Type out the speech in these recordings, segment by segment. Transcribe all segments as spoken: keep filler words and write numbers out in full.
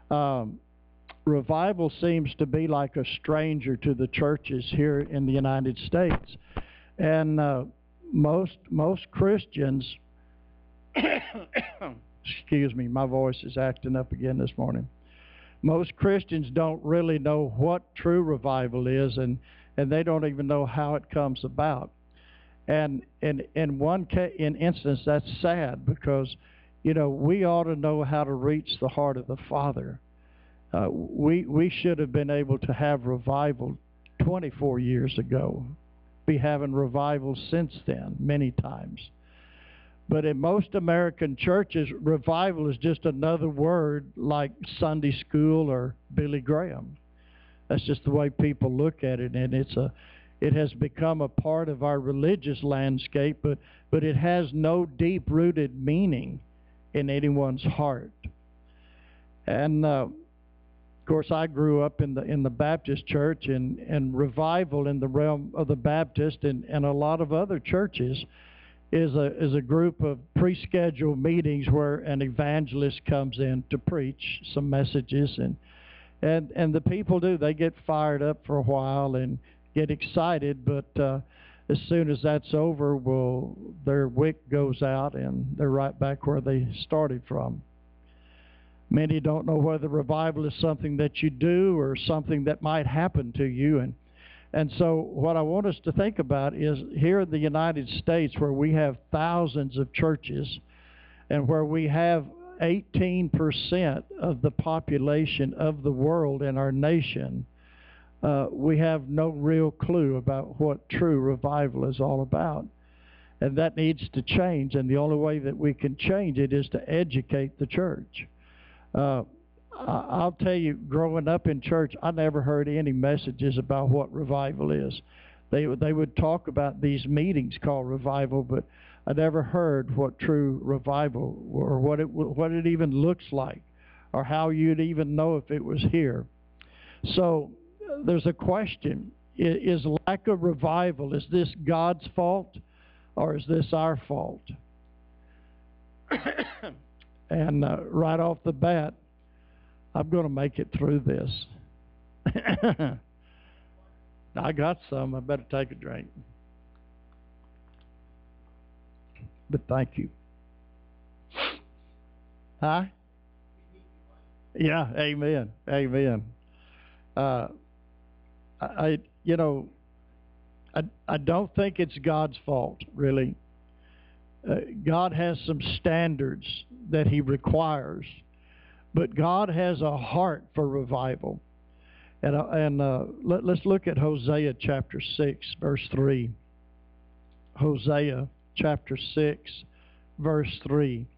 Um, revival seems to be like a stranger to the churches here in the United States. And uh, most most Christians, excuse me, my voice is acting up again this morning. Most Christians don't really know what true revival is, and, and they don't even know how it comes about. And in in one ca- in instance, that's sad because, you know, we ought to know how to reach the heart of the Father. Uh, we we should have been able to have revival twenty-four years ago. Be having revival since then many times. But in most American churches, revival is just another word like Sunday school or Billy Graham. That's just the way people look at it, and it's a it has become a part of our religious landscape, but but it has no deep-rooted meaning in anyone's heart. And uh, of course, I grew up in the in the Baptist church, and, and revival in the realm of the Baptist and, and a lot of other churches is a is a group of pre-scheduled meetings where an evangelist comes in to preach some messages, and and and the people do they get fired up for a while and get excited, but uh, as soon as that's over, well, their wick goes out and they're right back where they started from. Many don't know whether revival is something that you do or something that might happen to you. And and so what I want us to think about is here in the United States, where we have thousands of churches and where we have eighteen percent of the population of the world in our nation, uh, we have no real clue about what true revival is all about. And that needs to change, and the only way that we can change it is to educate the church. Uh, I'll tell you, growing up in church, I never heard any messages about what revival is. They they would talk about these meetings called revival, but I never heard what true revival or what it what it even looks like, or how you'd even know if it was here. So uh, there's a question: Is, is lack of revival, is this God's fault, or is this our fault? And uh, right off the bat, I'm going to make it through this. I got some. I better take a drink. But thank you. Huh? Yeah, amen. Amen. Uh, I, you know, I, I don't think it's God's fault, really. Uh, God has some standards that he requires, but God has a heart for revival. And, uh, and uh, let, let's look at Hosea chapter six, verse three. Hosea chapter six, verse three.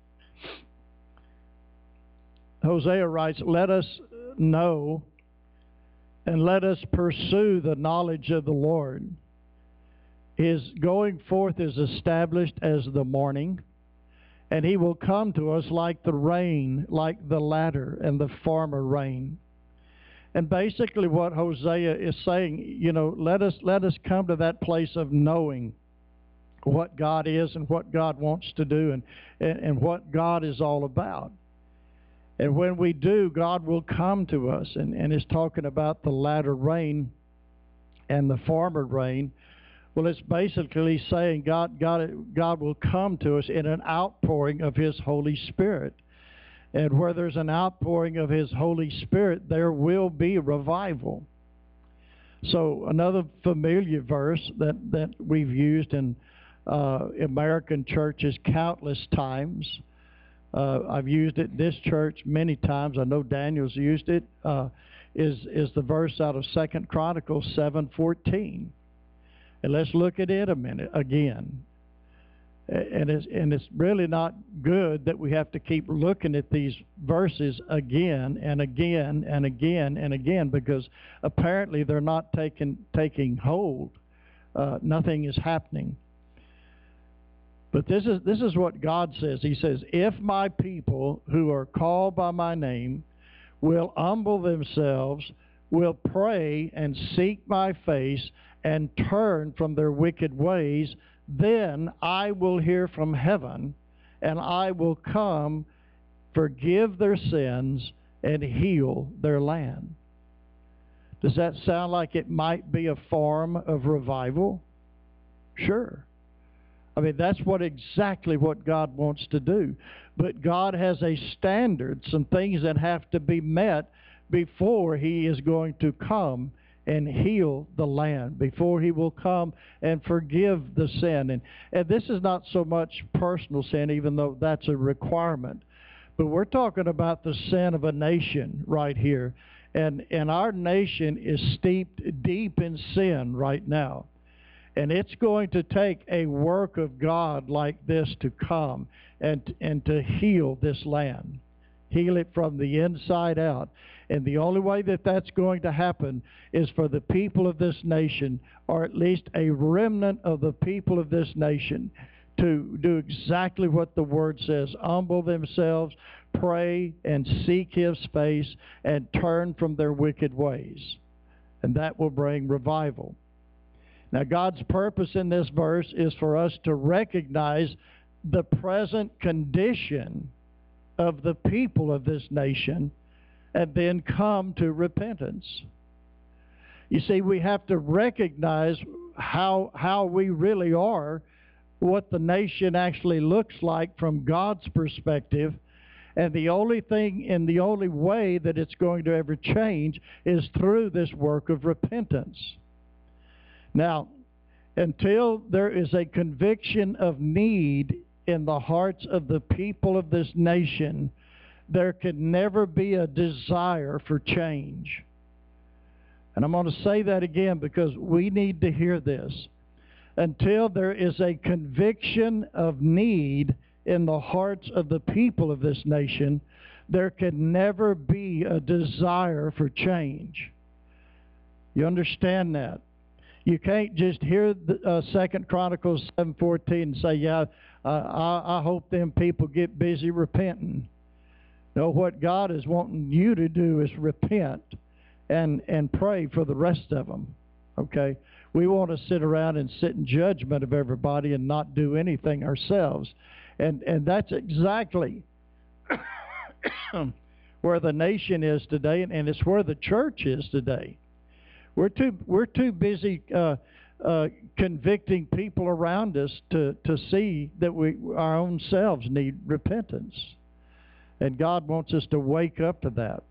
Hosea writes, "Let us know and let us pursue the knowledge of the Lord. His going forth is established as the morning, and he will come to us like the rain, like the latter and the former rain." And basically what Hosea is saying, you know, let us let us come to that place of knowing what God is and what God wants to do, and, and, and what God is all about. And when we do, God will come to us, and, and is talking about the latter rain and the former rain. Well, it's basically saying God, God, God will come to us in an outpouring of his Holy Spirit. And where there's an outpouring of his Holy Spirit, there will be revival. So another familiar verse that, that we've used in uh, American churches countless times. Uh, I've used it in this church many times. I know Daniel's used it. Uh, is is the verse out of Second Chronicles seven fourteen. And let's look at it a minute again. And it's, and it's really not good that we have to keep looking at these verses again and again and again and again, because apparently they're not taking, taking hold. Uh, nothing is happening. But this is, this is what God says. He says, "If my people who are called by my name will humble themselves, will pray and seek my face, and turn from their wicked ways, then I will hear from heaven, and I will come, forgive their sins, and heal their land. Does that sound like it might be a form of revival? Sure. I mean, that's what exactly what God wants to do. But God has a standard, some things that have to be met before he is going to come and heal the land, before he will come and forgive the sin. And, and this is not so much personal sin, even though that's a requirement. But we're talking about the sin of a nation right here. And, and our nation is steeped deep in sin right now. And it's going to take a work of God like this to come and, and to heal this land. Heal it from the inside out. And the only way that that's going to happen is for the people of this nation, or at least a remnant of the people of this nation, to do exactly what the Word says. Humble themselves, pray, and seek his face, and turn from their wicked ways. And that will bring revival. Now, God's purpose in this verse is for us to recognize the present condition of the people of this nation and then come to repentance. You see, we have to recognize how, how we really are, what the nation actually looks like from God's perspective, and the only thing and the only way that it's going to ever change is through this work of repentance. Now, until there is a conviction of need in the hearts of the people of this nation, there can never be a desire for change. And I'm going to say that again because we need to hear this. Until there is a conviction of need in the hearts of the people of this nation, there can never be a desire for change. You understand that? You can't just hear the, uh, Second Chronicles seven fourteen and say, yeah, uh, I, I hope them people get busy repenting. No, what God is wanting you to do is repent and, and pray for the rest of them, okay? We want to sit around and sit in judgment of everybody and not do anything ourselves. And, and that's exactly where the nation is today, and, and it's where the church is today. We're too, we're too busy uh, uh, convicting people around us to, to see that we, our own selves need repentance. And God wants us to wake up to that.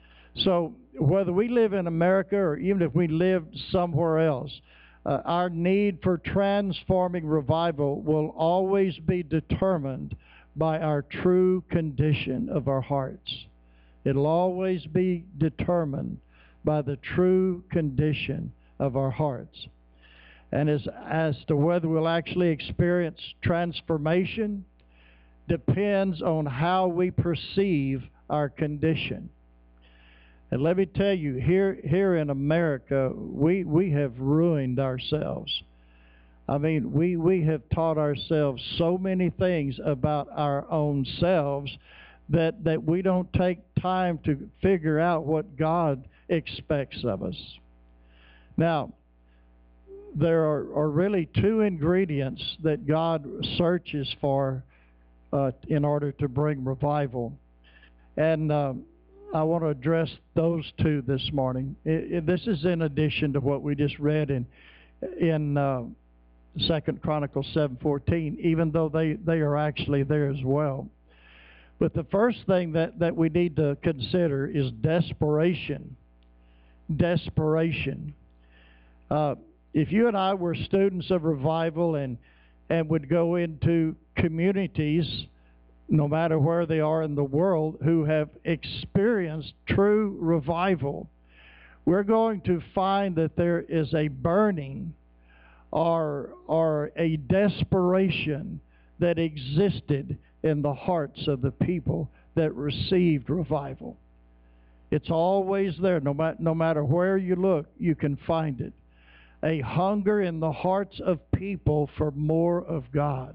So whether we live in America or even if we lived somewhere else, uh, our need for transforming revival will always be determined by our true condition of our hearts. It'll always be determined by the true condition of our hearts. And as, as to whether we'll actually experience transformation depends on how we perceive our condition. And let me tell you, here here in America, we, we have ruined ourselves. I mean, we, we have taught ourselves so many things about our own selves that, that we don't take time to figure out what God expects of us. Now, there are, are really two ingredients that God searches for uh, in order to bring revival. And uh, I want to address those two this morning. It, it, this is in addition to what we just read in in uh, Second Chronicles seven fourteen, even though they, they are actually there as well. But the first thing that, that we need to consider is desperation. Desperation. Uh, if you and I were students of revival and and would go into communities, no matter where they are in the world, who have experienced true revival, we're going to find that there is a burning or, or a desperation that existed in the hearts of the people that received revival. It's always there. No, ma- no matter where you look, you can find it. A hunger in the hearts of people for more of God.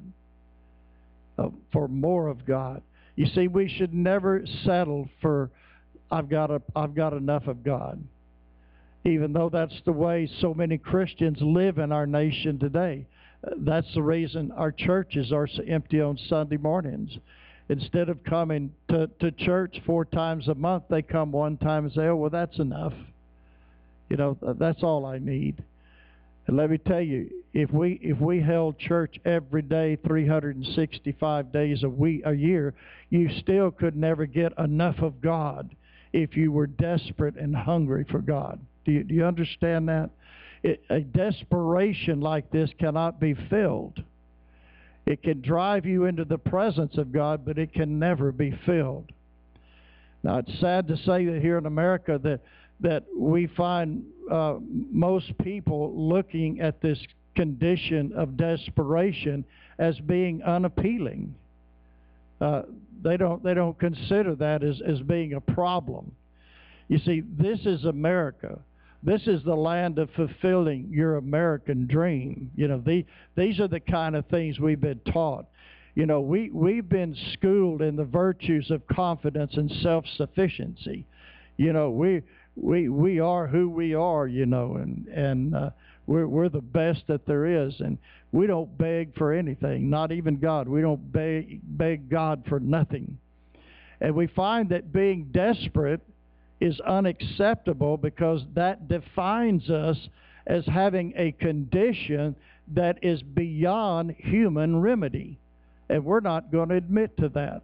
Uh, for more of God. You see, we should never settle for, I've got, a, I've got enough of God. Even though that's the way so many Christians live in our nation today. Uh, that's the reason our churches are so empty on Sunday mornings. instead of coming to, to church four times a month, they come one time and say, oh, well, that's enough. You know, that's all I need. And let me tell you, if we if we held church every day, three hundred sixty-five days a week, a year, you still could never get enough of God if you were desperate and hungry for God. Do you, do you understand that? It, a desperation like this cannot be filled. It can drive you into the presence of God, but it can never be filled. Now, it's sad to say that here in America that that we find uh, most people looking at this condition of desperation as being unappealing. Uh, they don't they don't consider that as, as being a problem. You see, this is America. This is the land of fulfilling your American dream. You know, the, these are the kind of things we've been taught. You know, we, we've been schooled in the virtues of confidence and self-sufficiency. You know, we we we are who we are, you know, and, and uh, we're, we're the best that there is. And we don't beg for anything, not even God. We don't beg, beg God for nothing. And we find that being desperate is unacceptable because that defines us as having a condition that is beyond human remedy. And we're not going to admit to that.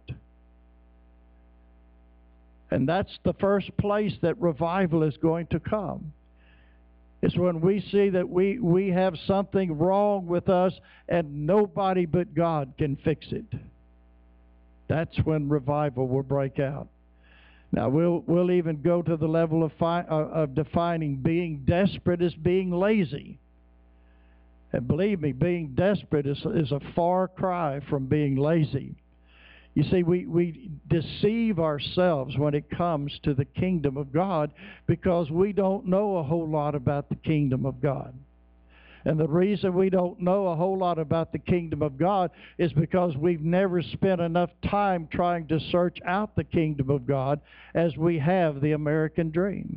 And that's the first place that revival is going to come. It's when we see that we, we have something wrong with us and nobody but God can fix it. That's when revival will break out. Now, we'll, we'll even go to the level of, fi uh, of defining being desperate as being lazy. And believe me, being desperate is, is a far cry from being lazy. You see, we, we deceive ourselves when it comes to the kingdom of God because we don't know a whole lot about the kingdom of God. And the reason we don't know a whole lot about the kingdom of God is because we've never spent enough time trying to search out the kingdom of God as we have the American dream.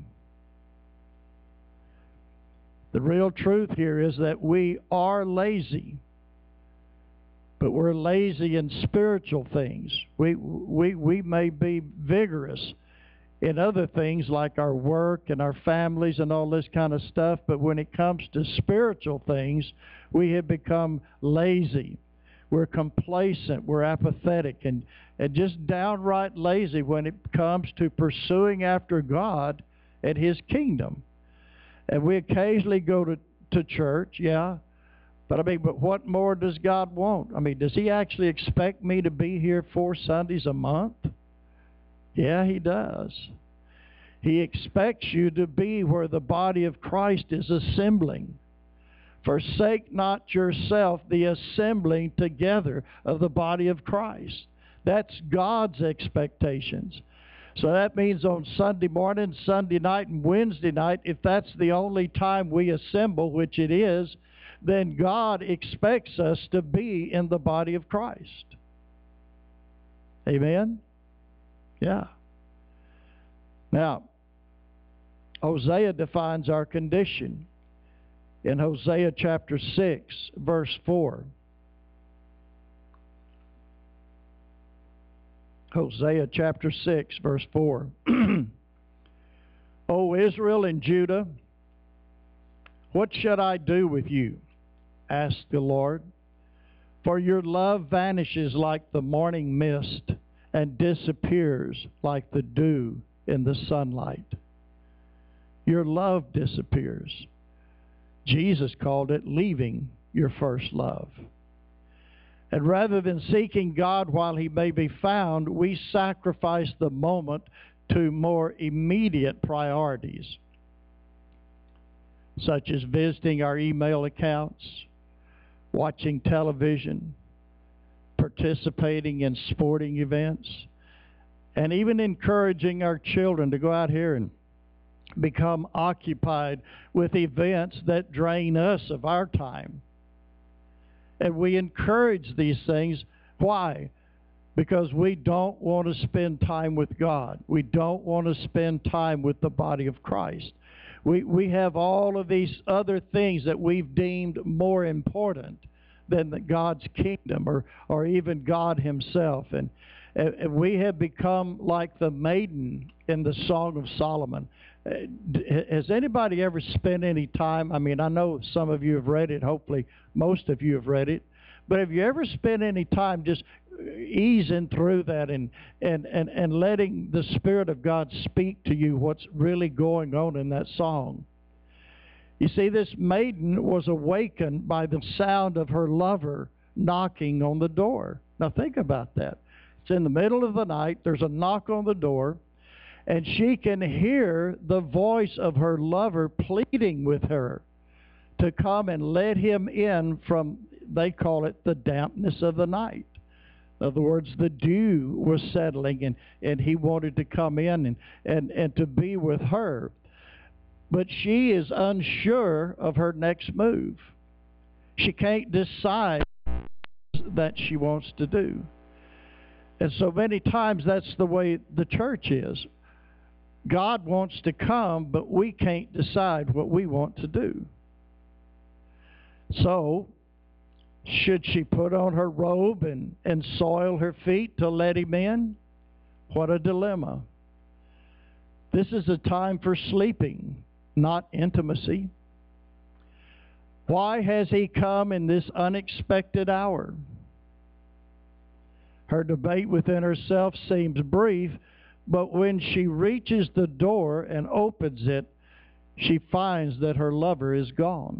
The real truth here is that we are lazy, but we're lazy in spiritual things. We, we, we may be vigorous in other things like our work and our families and all this kind of stuff, but when it comes to spiritual things, we have become lazy. We're complacent, we're apathetic, and, and just downright lazy when it comes to pursuing after God and His kingdom. And we occasionally go to, to church, yeah, but I mean, but what more does God want? I mean, does He actually expect me to be here four Sundays a month? Yeah, He does. He expects you to be where the body of Christ is assembling. Forsake not yourself the assembling together of the body of Christ. That's God's expectations. So that means on Sunday morning, Sunday night, and Wednesday night, if that's the only time we assemble, which it is, then God expects us to be in the body of Christ. Amen? Yeah. Now, Hosea defines our condition in Hosea chapter six, verse four. Hosea chapter six, verse four. O Israel and Judah, what should I do with you? Asked the Lord. For your love vanishes like the morning mist and disappears like the dew in the sunlight. Your love disappears. Jesus called it leaving your first love. And rather than seeking God while He may be found, we sacrifice the moment to more immediate priorities, such as visiting our email accounts, watching television, participating in sporting events, and even encouraging our children to go out here and become occupied with events that drain us of our time. And we encourage these things. Why? Because we don't want to spend time with God. We don't want to spend time with the body of Christ. We, we have all of these other things that we've deemed more important than the God's kingdom or, or even God Himself. And, And, and we have become like the maiden in the Song of Solomon. Uh, Has anybody ever spent any time? I mean, I know some of you have read it. Hopefully, most of you have read it. But have you ever spent any time just easing through that and, and, and, and letting the Spirit of God speak to you what's really going on in that song? You see, this maiden was awakened by the sound of her lover knocking on the door. Now think about that. It's in the middle of the night. There's a knock on the door, and she can hear the voice of her lover pleading with her to come and let him in from, they call it, the dampness of the night. In other words, the dew was settling, and, and he wanted to come in and, and, and to be with her. But she is unsure of her next move. She can't decide that she wants to do. And so many times that's the way the church is. God wants to come, but we can't decide what we want to do. So, should she put on her robe and, and soil her feet to let him in? What a dilemma. This is a time for sleeping, not intimacy. Why has he come in this unexpected hour? Her debate within herself seems brief, but when she reaches the door and opens it, she finds that her lover is gone.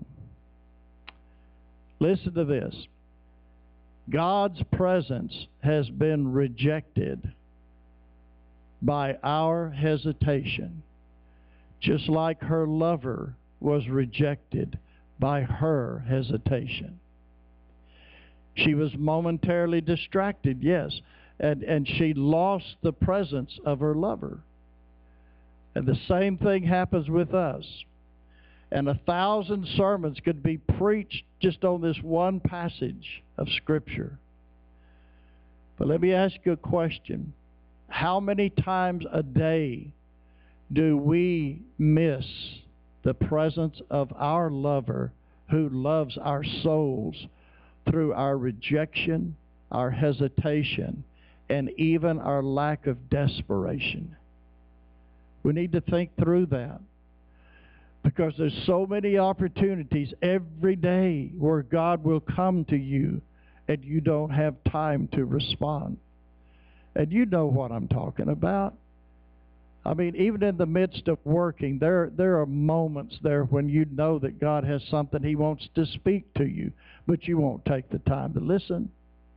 Listen to this. God's presence has been rejected by our hesitation, just like her lover was rejected by her hesitation. She was momentarily distracted, yes, and, and she lost the presence of her lover. And the same thing happens with us. And a thousand sermons could be preached just on this one passage of Scripture. But let me ask you a question. How many times a day do we miss the presence of our lover who loves our souls through our rejection, our hesitation, and even our lack of desperation? We need to think through that, because there's so many opportunities every day where God will come to you and you don't have time to respond. And you know what I'm talking about. I mean, even in the midst of working, there, there are moments there when you know that God has something He wants to speak to you, but you won't take the time to listen.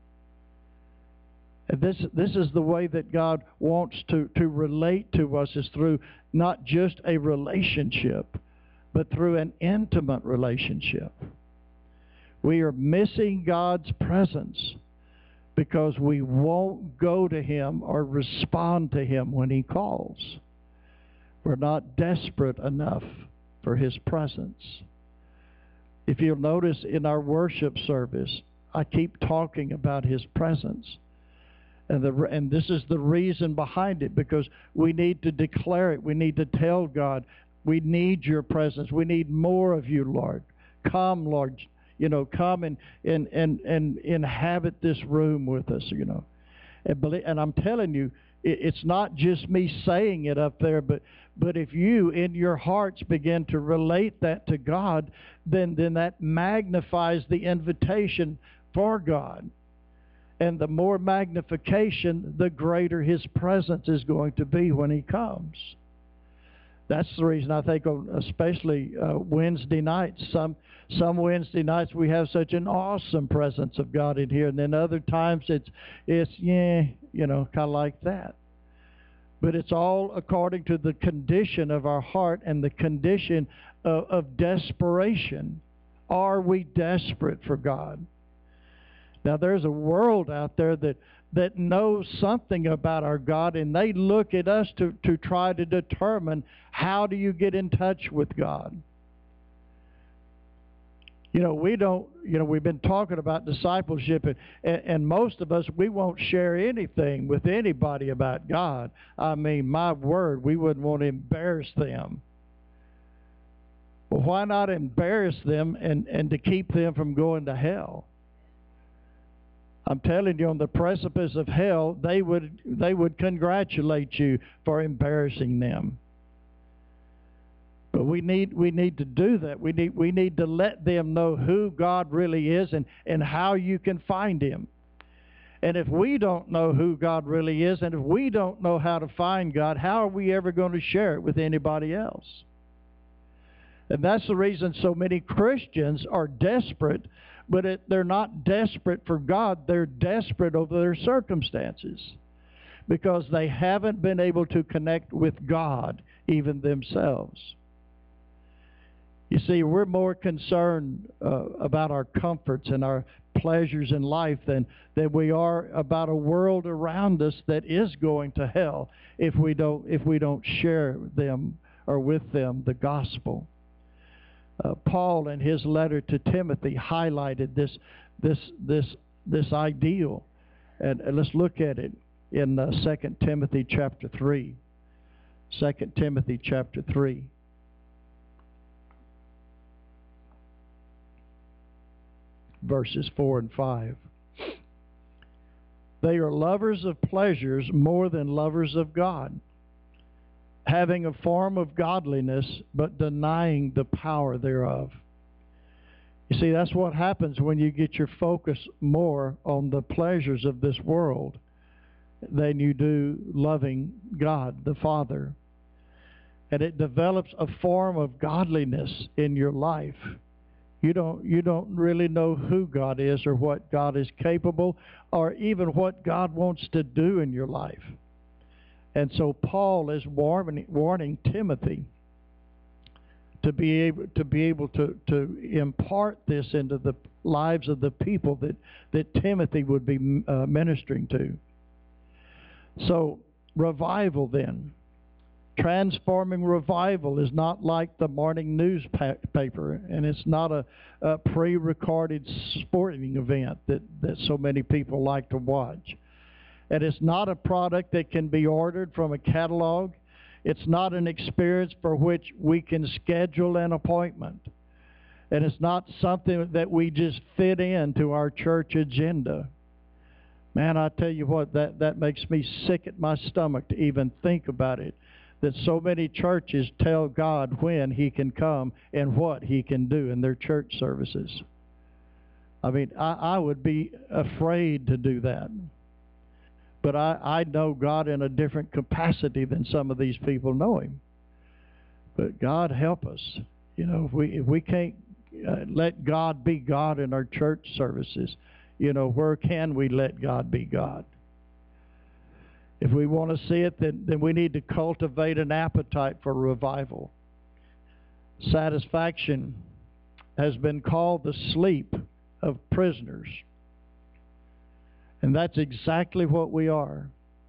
And this, this is the way that God wants to, to relate to us, is through not just a relationship, but through an intimate relationship. We are missing God's presence because we won't go to Him or respond to Him when He calls. We're not desperate enough for His presence. If you'll notice in our worship service, I keep talking about His presence. And, the, and this is the reason behind it, because we need to declare it. We need to tell God, we need your presence. We need more of you, Lord. Come, Lord. You know, come and, and, and, and inhabit this room with us, you know. And, believe, and I'm telling you, it, it's not just me saying it up there, but, but if you in your hearts begin to relate that to God, then, then that magnifies the invitation for God. And the more magnification, the greater His presence is going to be when He comes. That's the reason I think, especially uh, Wednesday nights, some some Wednesday nights we have such an awesome presence of God in here, and then other times it's it's yeah, you know, kind of like that. But it's all according to the condition of our heart and the condition of, of desperation. Are we desperate for God? Now, there's a world out there that that knows something about our God, and they look at us to, to try to determine, how do you get in touch with God? You know, we don't, you know, we've been talking about discipleship, and, and, and most of us, we won't share anything with anybody about God. I mean, my word, we wouldn't want to embarrass them. Well, why not embarrass them and, and to keep them from going to hell? I'm telling you, on the precipice of hell, they would they would congratulate you for embarrassing them. But we need we need to do that. We need we need to let them know who God really is and, and how you can find Him. And if we don't know who God really is, and if we don't know how to find God, how are we ever going to share it with anybody else? And that's the reason so many Christians are desperate, but it, they're not desperate for God. They're desperate over their circumstances because they haven't been able to connect with God, even themselves. You see, we're more concerned uh, about our comforts and our pleasures in life than, than we are about a world around us that is going to hell if we don't, if we don't share them or with them the gospel. Uh, Paul, in his letter to Timothy, highlighted this this this this ideal, and, and let's look at it in uh, Second Timothy chapter three. Second Timothy chapter three. Verses four and five. They are lovers of pleasures more than lovers of God, having a form of godliness, but denying the power thereof. You see, that's what happens when you get your focus more on the pleasures of this world than you do loving God, the Father. And it develops a form of godliness in your life. You don't, you don't really know who God is or what God is capable or even what God wants to do in your life. And so Paul is warning, warning Timothy to be able to be able to, to impart this into the lives of the people that, that Timothy would be uh, ministering to. So revival then. Transforming revival is not like the morning newspaper, and it's not a, a pre-recorded sporting event that, that so many people like to watch. And it's not a product that can be ordered from a catalog. It's not an experience for which we can schedule an appointment. And it's not something that we just fit into our church agenda. Man, I tell you what, that, that makes me sick at my stomach to even think about it. That so many churches tell God when He can come and what He can do in their church services. I mean, I, I would be afraid to do that. But I, I know God in a different capacity than some of these people know Him. But God help us. You know, if we, if we can't uh, let God be God in our church services, you know, where can we let God be God? If we want to see it, then, then we need to cultivate an appetite for revival. Satisfaction has been called the sleep of prisoners. And that's exactly what we are.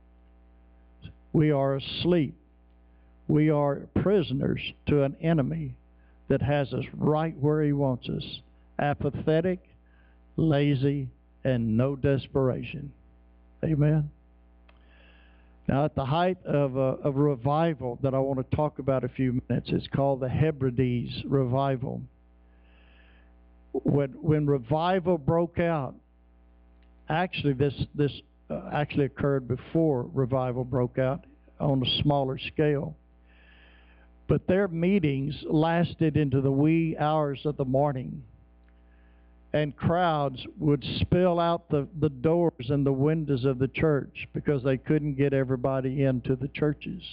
We are asleep. We are prisoners to an enemy that has us right where he wants us. Apathetic, lazy, and no desperation. Amen. Now, at the height of a, of a revival that I want to talk about a few minutes, it's called the Hebrides revival. When, when revival broke out, actually this, this uh, actually occurred before revival broke out on a smaller scale. But their meetings lasted into the wee hours of the morning. And crowds would spill out the, the doors and the windows of the church because they couldn't get everybody into the churches.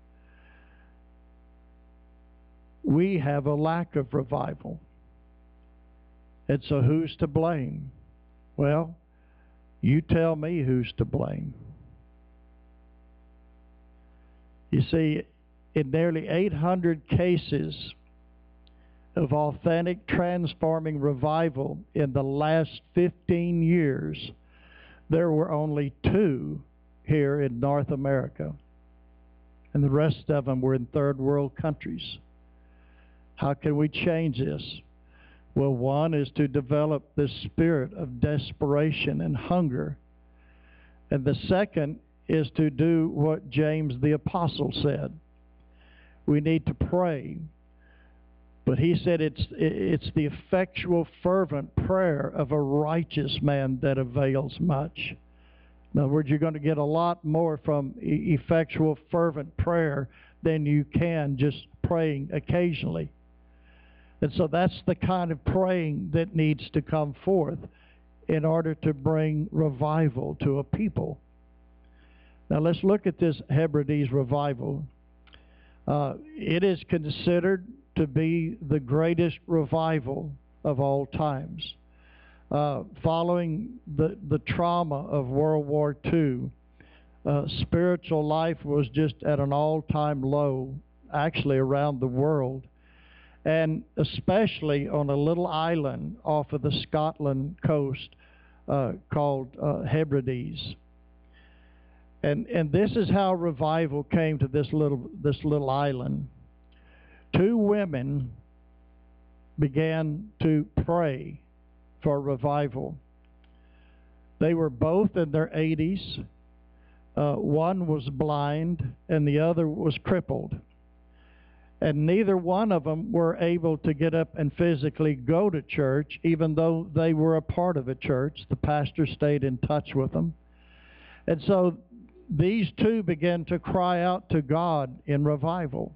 We have a lack of revival. And so who's to blame? Well, you tell me who's to blame. You see, in nearly eight hundred cases of authentic transforming revival in the last fifteen years, there were only two here in North America. And the rest of them were in third world countries. How can we change this? Well, one is to develop this spirit of desperation and hunger. And the second is to do what James the Apostle said. We need to pray But he said it's, it's the effectual, fervent prayer of a righteous man that avails much. In other words, you're going to get a lot more from e- effectual, fervent prayer than you can just praying occasionally. And so that's the kind of praying that needs to come forth in order to bring revival to a people. Now let's look at this Hebrides revival. Uh, it is considered to be the greatest revival of all times. Uh, following the, the trauma of World War Two, uh, spiritual life was just at an all-time low, actually around the world, and especially on a little island off of the Scotland coast uh, called uh, Hebrides. And and this is how revival came to this little this little island. Two women began to pray for revival. They were both in their eighties. Uh, one was blind and the other was crippled. And neither one of them were able to get up and physically go to church, even though they were a part of a church. The pastor stayed in touch with them. And so these two began to cry out to God in revival.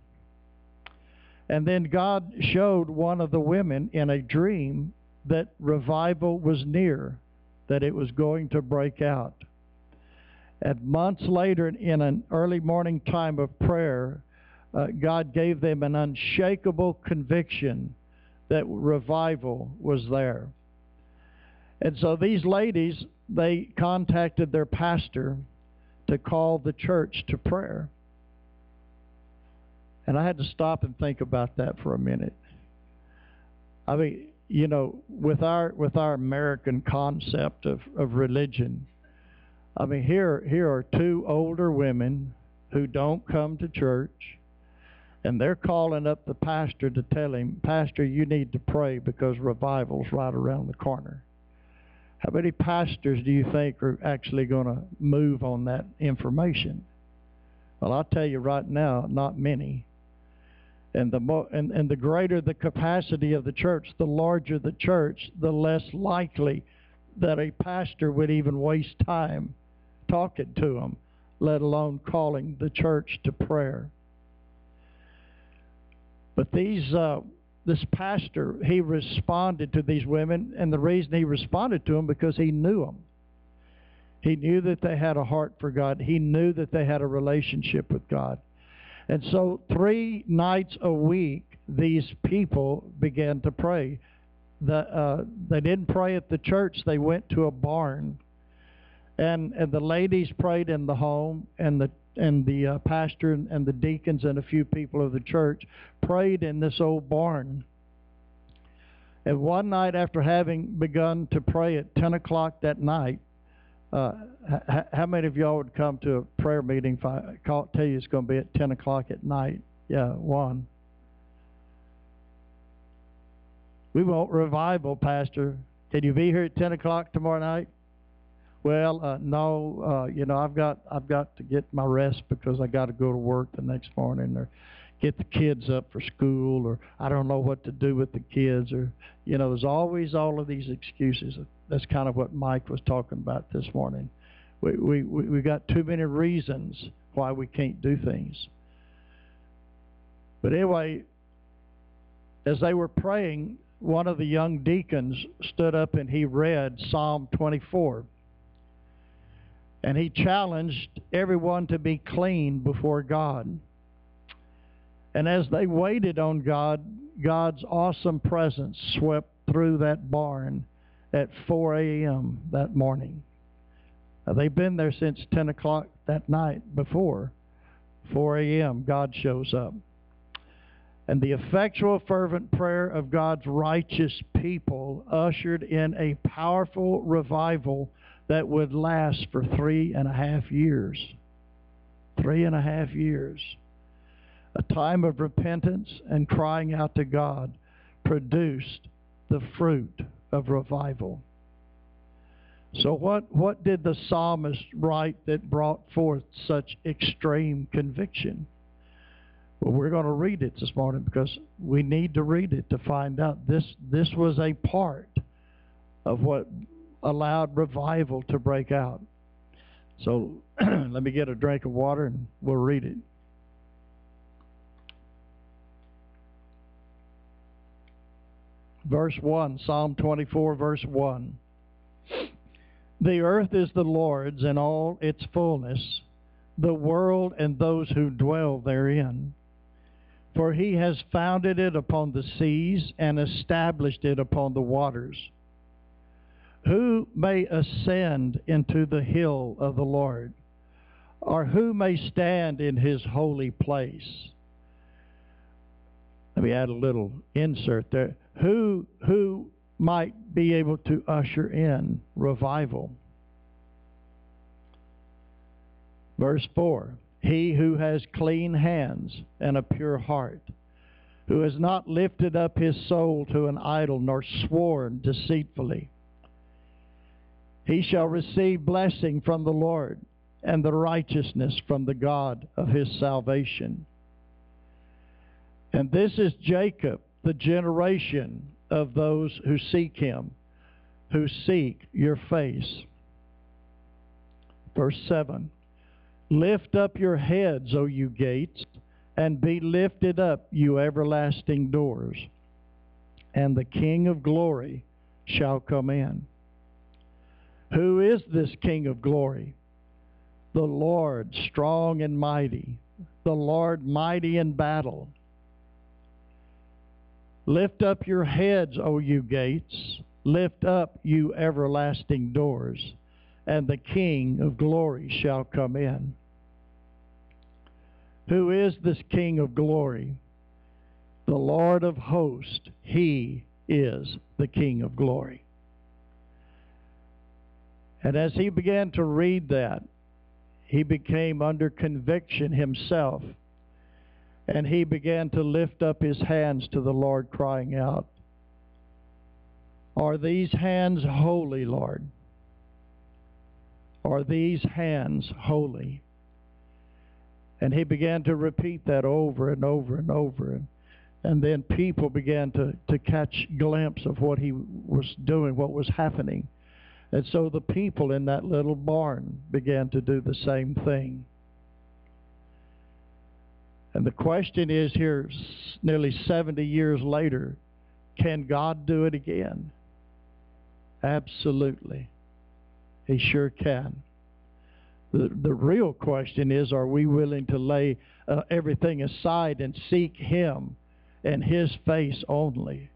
And then God showed one of the women in a dream that revival was near, that it was going to break out. And months later, in an early morning time of prayer, uh, God gave them an unshakable conviction that revival was there. And so these ladies, they contacted their pastor to call the church to prayer. And I had to stop and think about that for a minute. I mean, you know, with our with our American concept of, of religion, I mean, here here are two older women who don't come to church, and they're calling up the pastor to tell him, Pastor, you need to pray because revival's right around the corner. How many pastors do you think are actually going to move on that information? Well, I'll tell you right now, not many. And the mo- and, and the greater the capacity of the church, the larger the church, the less likely that a pastor would even waste time talking to them, let alone calling the church to prayer. But these, uh, this pastor, he responded to these women, and the reason he responded to them because he knew them. He knew that they had a heart for God. He knew that they had a relationship with God. And so three nights a week, these people began to pray. The, uh, they didn't pray at the church. They went to a barn. And, and the ladies prayed in the home, and the, and the uh, pastor and, and the deacons and a few people of the church prayed in this old barn. And one night, after having begun to pray at ten o'clock that night, Uh, h- how many of y'all would come to a prayer meeting if I call, tell you it's going to be at ten o'clock at night? Yeah, one. We want revival, Pastor. Can you be here at ten o'clock tomorrow night? Well, uh, no. Uh, you know, I've got I've got to get my rest because I got to go to work the next morning, or get the kids up for school, or I don't know what to do with the kids, or you know, there's always all of these excuses. That's kind of what Mike was talking about this morning. We we we got too many reasons why we can't do things. But anyway, as they were praying, one of the young deacons stood up and he read Psalm twenty-four. And he challenged everyone to be clean before God. And as they waited on God, God's awesome presence swept through that barn at four a.m. that morning. Now, they've been there since ten o'clock that night before. four a.m. God shows up. And the effectual, fervent prayer of God's righteous people ushered in a powerful revival that would last for three and a half years. Three and a half years. A time of repentance and crying out to God produced the fruit of revival. So what, what did the psalmist write that brought forth such extreme conviction? Well, we're going to read it this morning because we need to read it to find out. This, this was a part of what allowed revival to break out. So let me get a drink of water and we'll read it. Verse one, Psalm twenty-four, verse one. The earth is the Lord's and all its fullness, the world and those who dwell therein. For he has founded it upon the seas and established it upon the waters. Who may ascend into the hill of the Lord? Or who may stand in his holy place? Let me add a little insert there. Who, who might be able to usher in revival? Verse four. He who has clean hands and a pure heart, who has not lifted up his soul to an idol, nor sworn deceitfully. He shall receive blessing from the Lord, and the righteousness from the God of his salvation. And this is Jacob, the generation of those who seek him, who seek your face. Verse seven. Lift up your heads, O you gates, and be lifted up, you everlasting doors, and the King of glory shall come in. Who is this King of glory? The Lord strong and mighty, the Lord mighty in battle. Lift up your heads, O you gates, lift up, you everlasting doors, and the King of glory shall come in. Who is this King of glory? The Lord of hosts, he is the King of glory. And as he began to read that, he became under conviction himself, and he began to lift up his hands to the Lord, crying out, Are these hands holy, Lord? Are these hands holy? And he began to repeat that over and over and over. And, and then people began to, to catch a glimpse of what he was doing, what was happening. And so the people in that little barn began to do the same thing. And the question is here, nearly seventy years later, can God do it again? Absolutely. He sure can. The, the real question is, are we willing to lay uh, everything aside and seek him and his face only?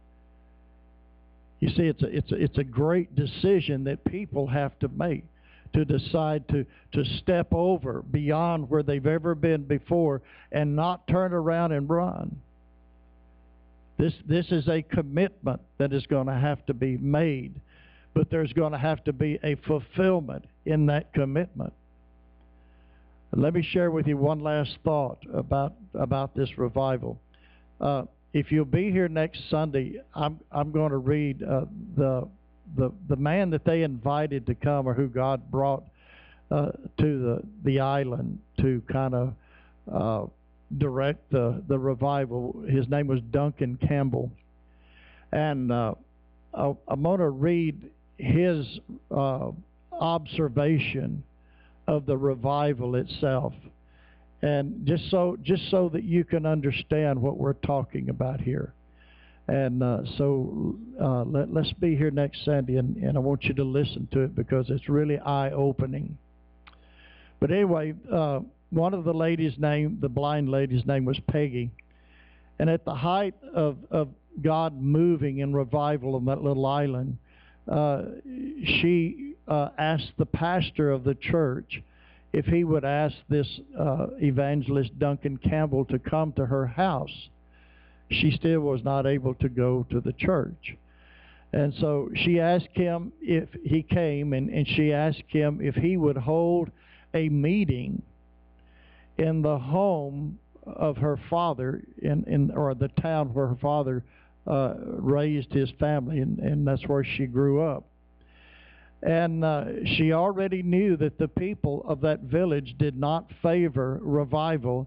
You see, it's a, it's a, it's a great decision that people have to make, to decide to, to step over beyond where they've ever been before and not turn around and run. This, this is a commitment that is going to have to be made, but there's going to have to be a fulfillment in that commitment. Let me share with you one last thought about, about this revival. Uh, if you'll be here next Sunday, I'm, I'm going to read uh, the, the, the man that they invited to come, or who God brought uh, to the, the island to kind of uh, direct the, the revival. His name was Duncan Campbell. And uh, I'm going to read his uh, observation of the revival itself, and just so just so that you can understand what we're talking about here. And uh, so uh, let, let's be here next Sunday, and, and I want you to listen to it because it's really eye-opening. But anyway, uh, one of the ladies' name, the blind lady's name was Peggy, and at the height of, of God moving in revival on that little island, Uh, she uh, asked the pastor of the church if he would ask this uh, evangelist Duncan Campbell to come to her house. She still was not able to go to the church. And so she asked him if he came, and, and she asked him if he would hold a meeting in the home of her father, in, in or the town where her father Uh, raised his family, and, and that's where she grew up. And uh, she already knew that the people of that village did not favor revival,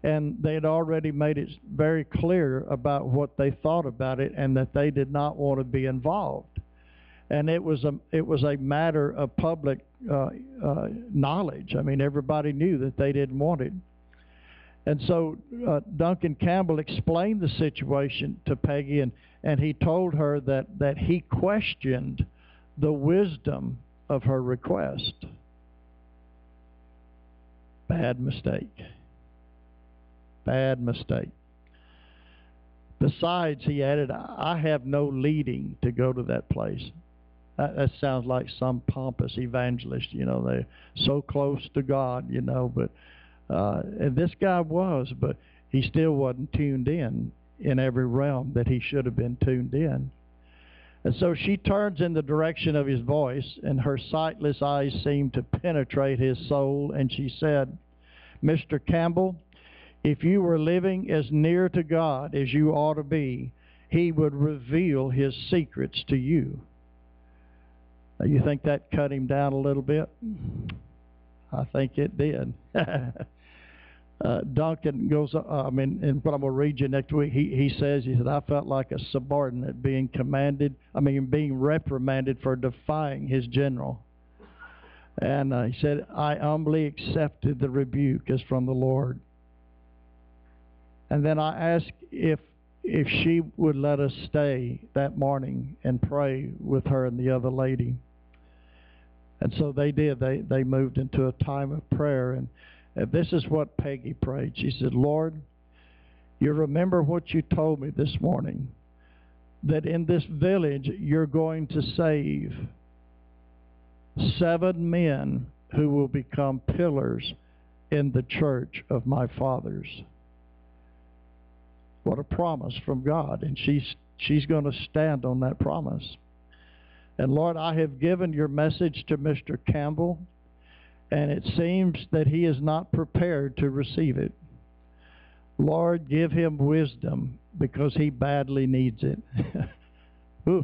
And they had already made it very clear about what they thought about it and that they did not want to be involved. And it was a, it was a matter of public uh, uh, knowledge. I mean, everybody knew that they didn't want it. And so uh, Duncan Campbell explained the situation to Peggy, and, and he told her that, that he questioned the wisdom of her request. Bad mistake. Bad mistake. Besides, he added, I have no leading to go to that place. That, that sounds like some pompous evangelist, you know, they're so close to God, you know, but, uh, and this guy was, but he still wasn't tuned in in every realm that he should have been tuned in. And so she turns in the direction of his voice, and her sightless eyes seemed to penetrate his soul, and she said, Mister Campbell, if you were living as near to God as you ought to be, he would reveal his secrets to you. Now, you think that cut him down a little bit? I think it did. uh, Duncan goes, uh, I mean, and what I'm going to read you next week, he, he says, he said, I felt like a subordinate being commanded, I mean, being reprimanded for defying his general. And uh, he said, I humbly accepted the rebuke as from the Lord. And then I asked if if she would let us stay that morning and pray with her and the other lady. And so they did. They they moved into a time of prayer. And, and this is what Peggy prayed. She said, Lord, you remember what you told me this morning, that in this village you're going to save seven men who will become pillars in the church of my fathers. What a promise from God, and she's she's going to stand on that promise. And Lord, I have given your message to Mister Campbell, and it seems that he is not prepared to receive it. Lord, give him wisdom, because he badly needs it. Ooh.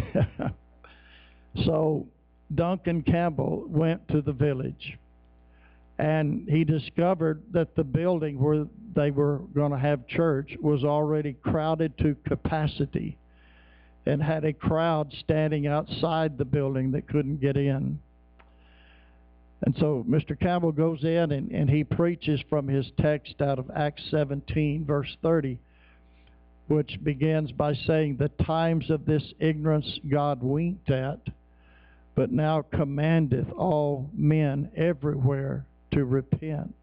So Duncan Campbell went to the village, and he discovered that the building where they were going to have church was already crowded to capacity and had a crowd standing outside the building that couldn't get in. And so Mister Campbell goes in and, and he preaches from his text out of Acts seventeen, verse thirty, which begins by saying, the times of this ignorance God winked at, but now commandeth all men everywhere to repent.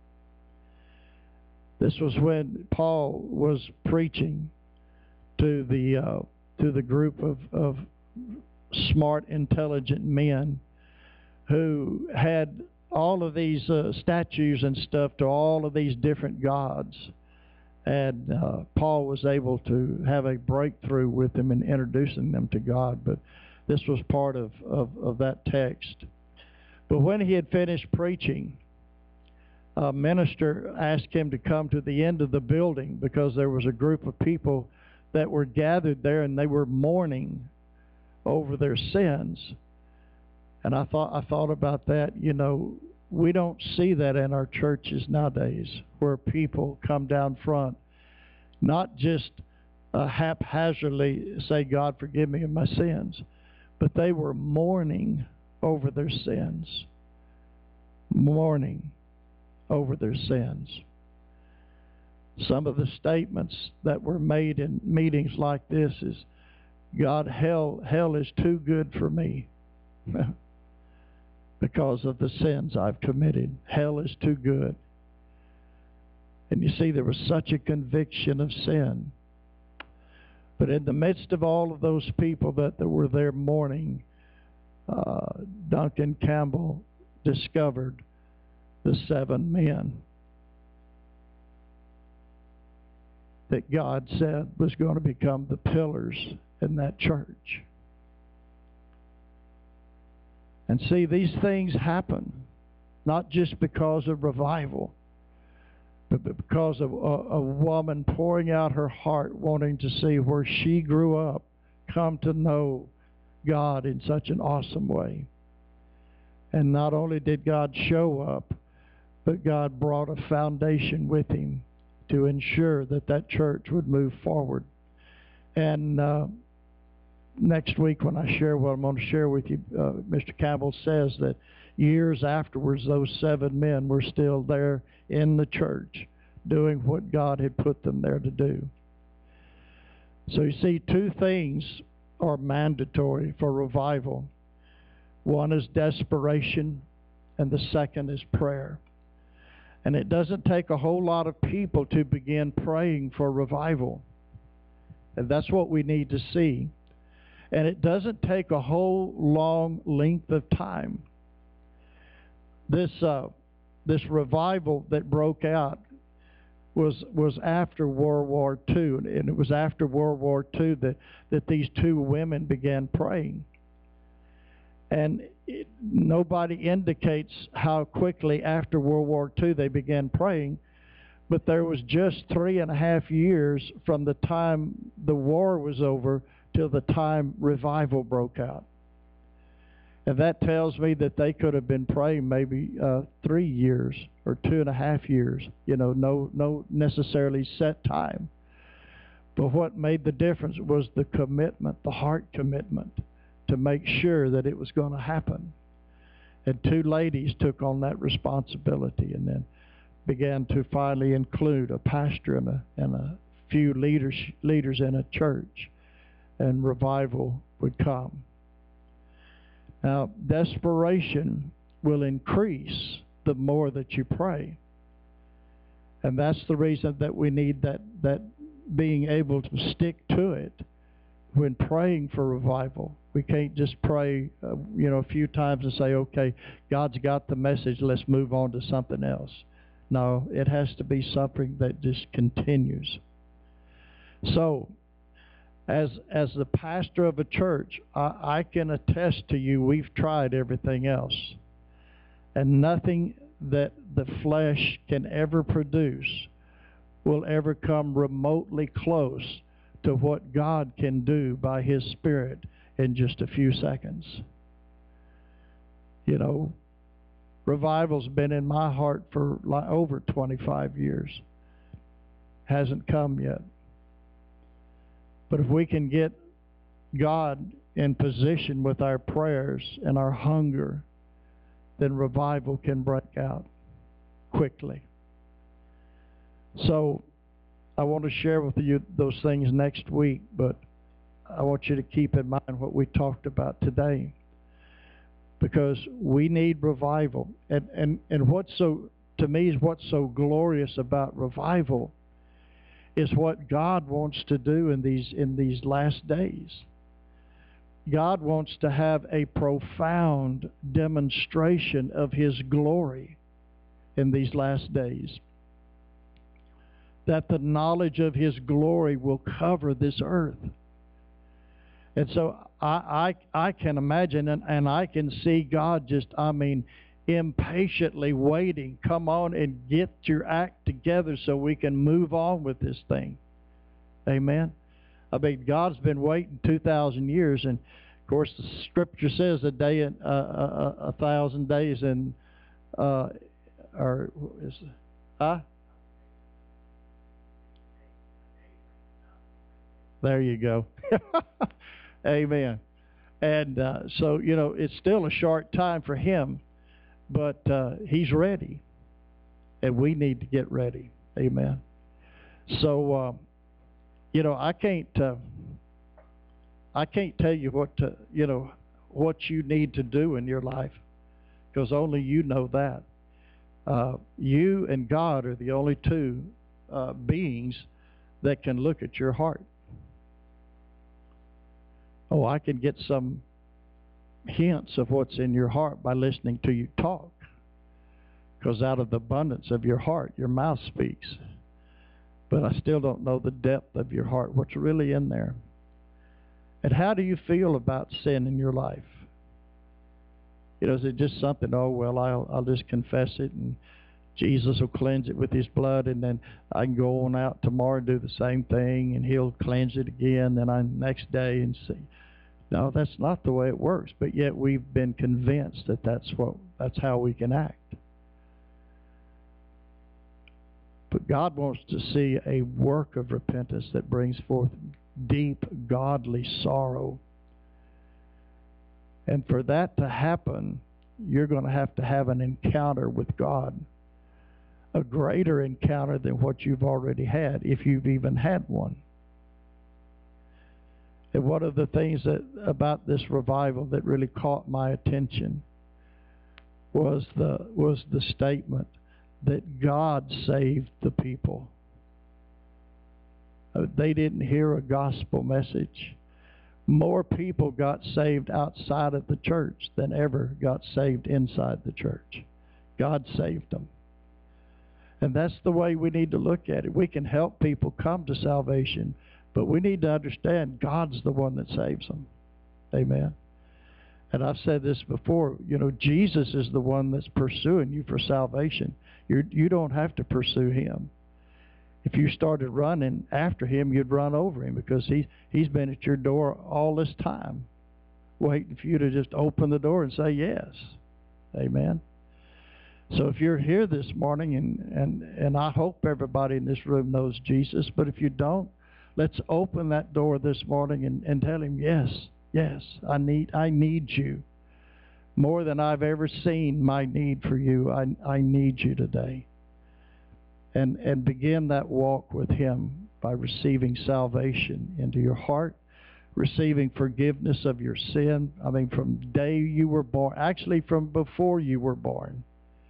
This was when Paul was preaching to the uh, to the group of, of smart, intelligent men who had all of these uh, statues and stuff to all of these different gods. And uh, Paul was able to have a breakthrough with them in introducing them to God. But this was part of, of, of that text. But when he had finished preaching, a minister asked him to come to the end of the building because there was a group of people that were gathered there and they were mourning over their sins. And I thought I thought about that. You know, we don't see that in our churches nowadays, where people come down front, not just uh, haphazardly say, God, forgive me of my sins, but they were mourning over their sins. Mourning over their sins. Some of the statements that were made in meetings like this is, God, hell, hell is too good for me because of the sins I've committed. Hell is too good. And you see, there was such a conviction of sin. But in the midst of all of those people that, that were there mourning, uh, Duncan Campbell discovered the seven men that God said was going to become the pillars in that church. And see, these things happen not just because of revival, but because of a, a woman pouring out her heart, wanting to see where she grew up come to know God in such an awesome way. And not only did God show up, but God brought a foundation with him to ensure that that church would move forward. And uh, next week when I share what I'm going to share with you, uh, Mister Campbell says that years afterwards, those seven men were still there in the church doing what God had put them there to do. So you see, two things are mandatory for revival. One is desperation, and the second is prayer. And it doesn't take a whole lot of people to begin praying for revival. And that's what we need to see. And it doesn't take a whole long length of time. This uh, this revival that broke out was was after World War Two, and it was after World War Two that, that these two women began praying. And it, nobody indicates how quickly after World War Two they began praying, but there was just three and a half years from the time the war was over till the time revival broke out. And that tells me that they could have been praying maybe uh, three years or two and a half years, you know, no, no necessarily set time. But what made the difference was the commitment, the heart commitment, to make sure that it was going to happen. And two ladies took on that responsibility and then began to finally include a pastor and a, and a few leaders, leaders in a church, and revival would come. Now, desperation will increase the more that you pray. And that's the reason that we need that, that being able to stick to it when praying for revival. We can't just pray, uh, you know, a few times and say, okay, God's got the message, let's move on to something else. No, it has to be something that just continues. So, as as the pastor of a church, I, I can attest to you, we've tried everything else. And nothing that the flesh can ever produce will ever come remotely close to what God can do by His Spirit in just a few seconds. You know, revival's been in my heart for like over twenty-five years. Hasn't come yet. But if we can get God in position with our prayers and our hunger, then revival can break out quickly. So I want to share with you those things next week, but I want you to keep in mind what we talked about today, because we need revival. And, and, and what's so, to me, is what's so glorious about revival is what God wants to do in these, in these last days. God wants to have a profound demonstration of His glory in these last days. That the knowledge of His glory will cover this earth. And so I, I, I can imagine and, and I can see God just, I mean, impatiently waiting. Come on and get your act together so we can move on with this thing. Amen. I mean, God's been waiting two thousand years, and of course the Scripture says a day and uh, a, a thousand days, and uh, or is huh? There you go. Amen. And uh, so you know, it's still a short time for Him, but uh, He's ready, and we need to get ready. Amen. So. Uh, You know, I can't, uh, I can't tell you what to, you know, what you need to do in your life, because only you know that. Uh, you and God are the only two uh, beings that can look at your heart. Oh, I can get some hints of what's in your heart by listening to you talk, because out of the abundance of your heart, your mouth speaks. But I still don't know the depth of your heart, what's really in there. And how do you feel about sin in your life? You know, is it just something, oh, well, I'll, I'll just confess it, and Jesus will cleanse it with His blood, and then I can go on out tomorrow and do the same thing, and He'll cleanse it again, then I next day and see. No, that's not the way it works, but yet we've been convinced that that's, what, that's how we can act. But God wants to see a work of repentance that brings forth deep, godly sorrow. And for that to happen, you're going to have to have an encounter with God, a greater encounter than what you've already had, if you've even had one. And one of the things that about this revival that really caught my attention was the was the statement that God saved the people. Uh, they didn't hear a gospel message. More people got saved outside of the church than ever got saved inside the church. God saved them. And that's the way we need to look at it. We can help people come to salvation, but we need to understand God's the one that saves them. Amen. And I've said this before, you know, Jesus is the one that's pursuing you for salvation. You're, you don't have to pursue him. If you started running after him, you'd run over him, because he, he's been at your door all this time, waiting for you to just open the door and say yes. Amen. So if you're here this morning, and, and, and I hope everybody in this room knows Jesus, but if you don't, let's open that door this morning and, and tell him, yes, yes, I need I need you. More than I've ever seen my need for you, I, I need you today. And, and begin that walk with him by receiving salvation into your heart, receiving forgiveness of your sin. I mean, from the day you were born, actually from before you were born.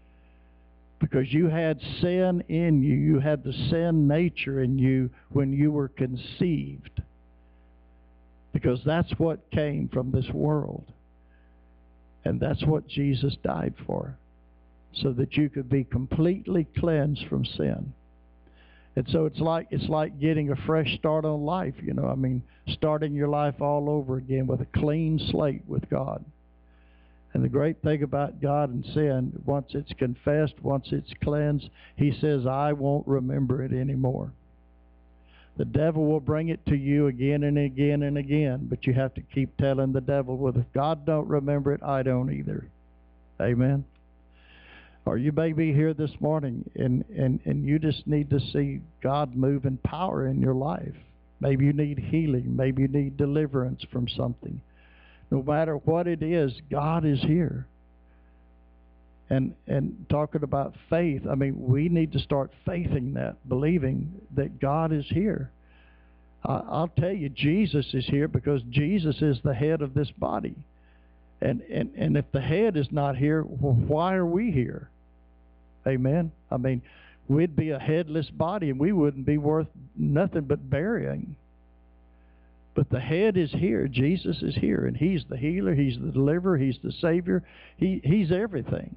Because you had sin in you. You had the sin nature in you when you were conceived. Because that's what came from this world. And that's what Jesus died for, so that you could be completely cleansed from sin. And so it's like it's like getting a fresh start on life, you know. I mean, starting your life all over again with a clean slate with God. And the great thing about God and sin, once it's confessed, once it's cleansed, he says, I won't remember it anymore. The devil will bring it to you again and again and again, but you have to keep telling the devil, well, if God don't remember it, I don't either. Amen. Or you may be here this morning, and, and, and you just need to see God move in power in your life. Maybe you need healing. Maybe you need deliverance from something. No matter what it is, God is here. And and talking about faith, I mean, we need to start faithing that, believing that God is here. Uh, I'll tell you, Jesus is here because Jesus is the head of this body. And, and, and if the head is not here, well, why are we here? Amen? I mean, we'd be a headless body, and we wouldn't be worth nothing but burying. But the head is here. Jesus is here, and he's the healer. He's the deliverer. He's the Savior. He, he's everything.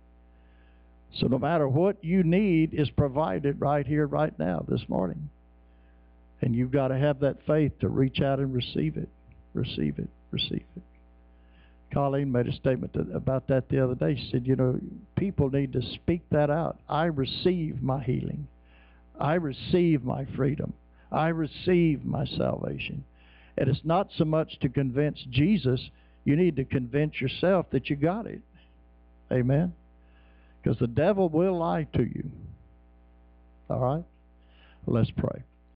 So no matter what you need is provided right here, right now, this morning. And you've got to have that faith to reach out and receive it. Receive it. Receive it. Colleen made a statement to, about that the other day. She said, you know, people need to speak that out. I receive my healing. I receive my freedom. I receive my salvation. And it's not so much to convince Jesus. You need to convince yourself that you got it. Amen? Because the devil will lie to you. All right? Let's pray.